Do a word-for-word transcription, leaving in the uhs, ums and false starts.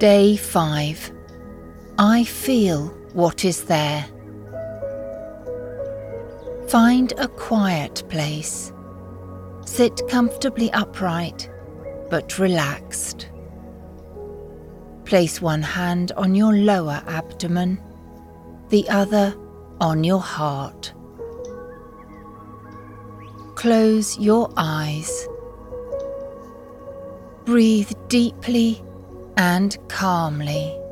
Day five. I feel what is there. Find a quiet place. Sit comfortably upright, but relaxed. Place one hand on your lower abdomen, the other on your heart. Close your eyes. Breathe deeply and calmly.